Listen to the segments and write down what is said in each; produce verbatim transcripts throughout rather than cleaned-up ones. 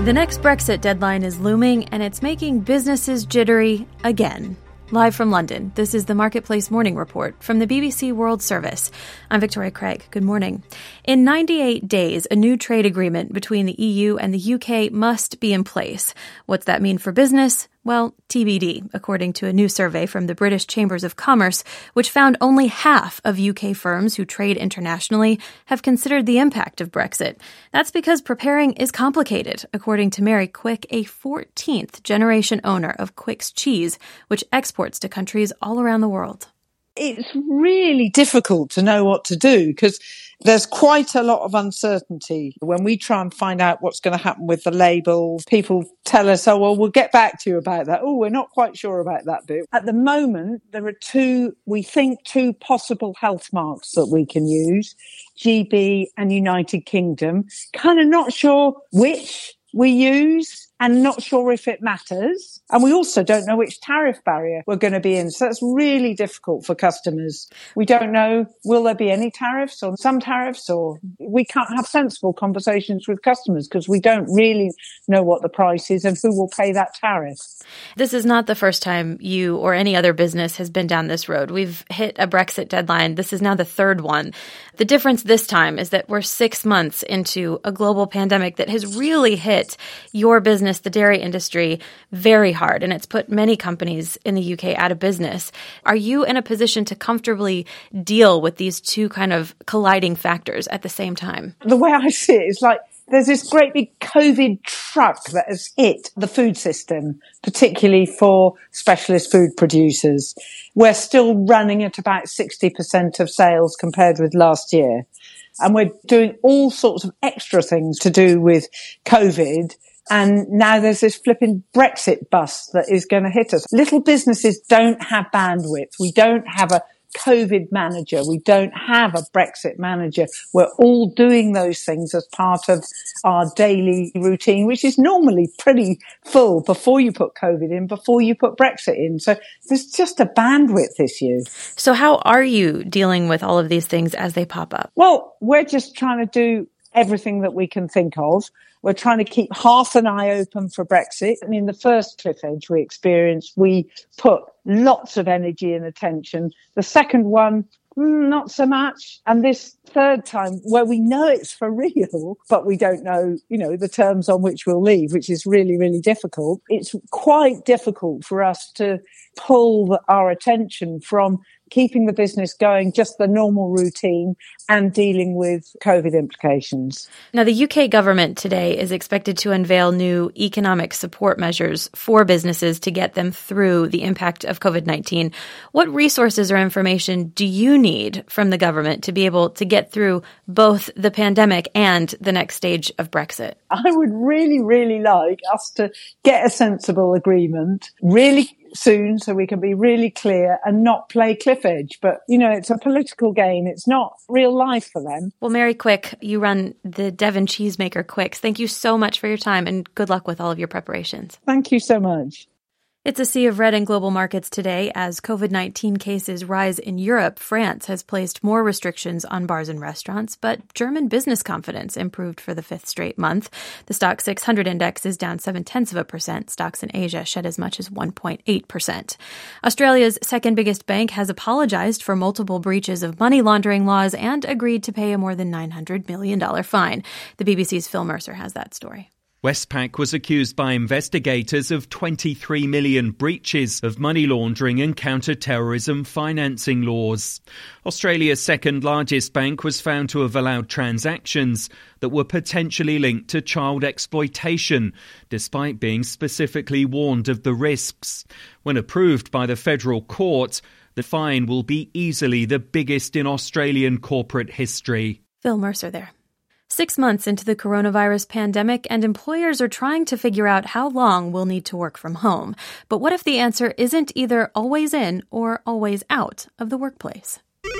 The next Brexit deadline is looming, and it's making businesses jittery again. Live from London, this is the Marketplace Morning Report from the B B C World Service. I'm Victoria Craig. Good morning. In ninety-eight days, a new trade agreement between the E U and the U K must be in place. What's that mean for business? Well, T B D, according to a new survey from the British Chambers of Commerce, which found only half of U K firms who trade internationally have considered the impact of Brexit. That's because preparing is complicated, according to Mary Quick, a fourteenth generation owner of Quick's Cheese, which exports to countries all around the world. It's really difficult to know what to do because there's quite a lot of uncertainty. When we try and find out what's going to happen with the label, people tell us, oh, well, we'll get back to you about that. Oh, we're not quite sure about that bit. At the moment, there are two, we think, two possible health marks that we can use, G B and United Kingdom. Kind of not sure which we use and not sure if it matters. And we also don't know which tariff barrier we're going to be in. So that's really difficult for customers. We don't know, will there be any tariffs or some tariffs, or we can't have sensible conversations with customers because we don't really know what the price is and who will pay that tariff. This is not the first time you or any other business has been down this road. We've hit a Brexit deadline. This is now the third one. The difference this time is that we're six months into a global pandemic that has really hit your business, the dairy industry, very hard, and it's put many companies in the U K out of business. Are you in a position to comfortably deal with these two kind of colliding factors at the same time? The way I see it is like there's this great big COVID truck that has hit the food system, particularly for specialist food producers. We're still running at about sixty percent of sales compared with last year. And we're doing all sorts of extra things to do with COVID. And now there's this flipping Brexit bus that is going to hit us. Little businesses don't have bandwidth. We don't have a COVID manager. We don't have a Brexit manager. We're all doing those things as part of our daily routine, which is normally pretty full before you put COVID in, before you put Brexit in. So there's just a bandwidth issue. So how are you dealing with all of these things as they pop up? Well, we're just trying to do everything that we can think of. We're trying to keep half an eye open for Brexit. I mean, the first cliff edge we experienced, we put lots of energy and attention. The second one, not so much. And this third time, where we know it's for real, but we don't know, you know, the terms on which we'll leave, which is really, really difficult. It's quite difficult for us to pull our attention from keeping the business going, just the normal routine, and dealing with COVID implications. Now, the U K government today is expected to unveil new economic support measures for businesses to get them through the impact of COVID nineteen. What resources or information do you need from the government to be able to get through both the pandemic and the next stage of Brexit? I would really, really like us to get a sensible agreement really soon so we can be really clear and not play cliff edge. But, you know, it's a political game. It's not real life for them. Well, Mary Quick, you run the Devon cheesemaker Quicks. Thank you so much for your time and good luck with all of your preparations. Thank you so much. It's a sea of red in global markets today as COVID nineteen cases rise in Europe. France has placed more restrictions on bars and restaurants, but German business confidence improved for the fifth straight month. The stock six hundred index is down seven-tenths of a percent. Stocks in Asia shed as much as one point eight percent. Australia's second biggest bank has apologized for multiple breaches of money laundering laws and agreed to pay a more than nine hundred million dollars fine. The B B C's Phil Mercer has that story. Westpac was accused by investigators of twenty-three million breaches of money laundering and counter-terrorism financing laws. Australia's second largest bank was found to have allowed transactions that were potentially linked to child exploitation, despite being specifically warned of the risks. When approved by the federal court, the fine will be easily the biggest in Australian corporate history. Phil Mercer there. Six months into the coronavirus pandemic, and employers are trying to figure out how long we'll need to work from home. But what if the answer isn't either always in or always out of the workplace?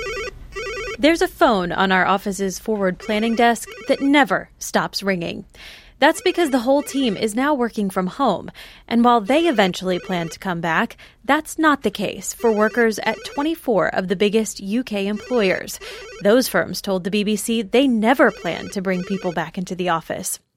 There's a phone on our office's forward planning desk that never stops ringing. That's because the whole team is now working from home. And while they eventually plan to come back, that's not the case for workers at twenty-four of the biggest U K employers. Those firms told the B B C they never plan to bring people back into the office.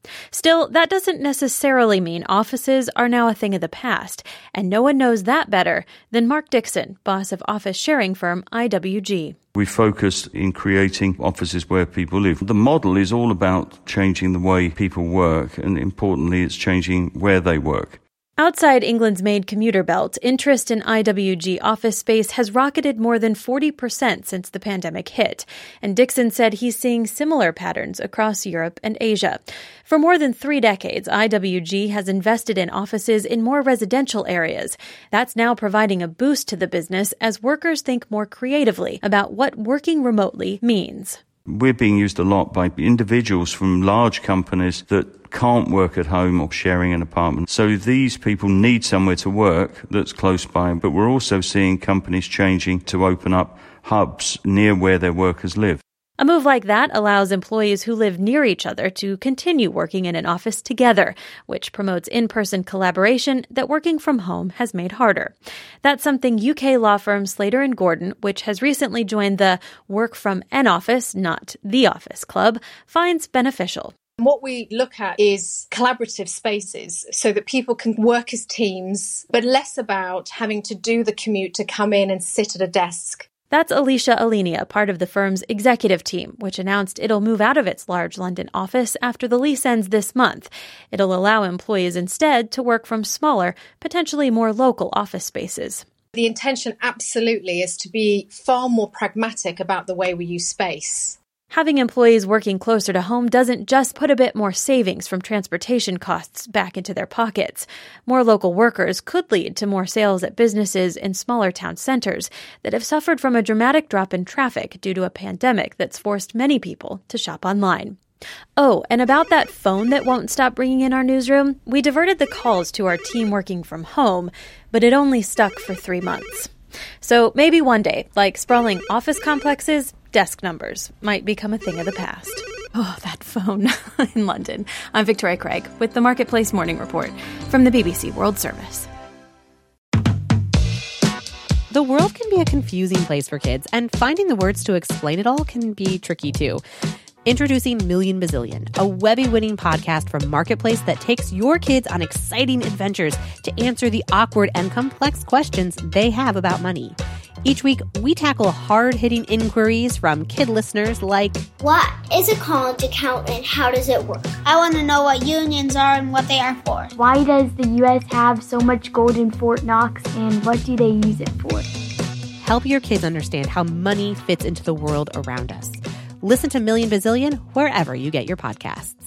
Still, that doesn't necessarily mean offices are now a thing of the past, and no one knows that better than Mark Dixon, boss of office sharing firm I W G. We focused in creating offices where people live. The model is all about changing the way people work, and importantly, it's changing where they work. Outside England's main commuter belt, interest in I W G office space has rocketed more than forty percent since the pandemic hit, and Dixon said he's seeing similar patterns across Europe and Asia. For more than three decades, I W G has invested in offices in more residential areas. That's now providing a boost to the business as workers think more creatively about what working remotely means. We're being used a lot by individuals from large companies that can't work at home or sharing an apartment. So these people need somewhere to work that's close by. But we're also seeing companies changing to open up hubs near where their workers live. A move like that allows employees who live near each other to continue working in an office together, which promotes in-person collaboration that working from home has made harder. That's something U K law firm Slater and Gordon, which has recently joined the Work from an Office, not the Office Club, finds beneficial. What we look at is collaborative spaces so that people can work as teams, but less about having to do the commute to come in and sit at a desk. That's Alicia Alenia, part of the firm's executive team, which announced it'll move out of its large London office after the lease ends this month. It'll allow employees instead to work from smaller, potentially more local office spaces. The intention absolutely is to be far more pragmatic about the way we use space. Having employees working closer to home doesn't just put a bit more savings from transportation costs back into their pockets. More local workers could lead to more sales at businesses in smaller town centers that have suffered from a dramatic drop in traffic due to a pandemic that's forced many people to shop online. Oh, and about that phone that won't stop ringing in our newsroom, we diverted the calls to our team working from home, but it only stuck for three months. So maybe one day, like sprawling office complexes, desk numbers might become a thing of the past. Oh, that phone in London. I'm Victoria Craig with the Marketplace Morning Report from the B B C World Service. The world can be a confusing place for kids, and finding the words to explain it all can be tricky too. Introducing Million Bazillion, a Webby-winning podcast from Marketplace that takes your kids on exciting adventures to answer the awkward and complex questions they have about money. Each week, we tackle hard-hitting inquiries from kid listeners like, what is a college account and how does it work? I want to know what unions are and what they are for. Why does the U S have so much gold in Fort Knox and what do they use it for? Help your kids understand how money fits into the world around us. Listen to Million Bazillion wherever you get your podcasts.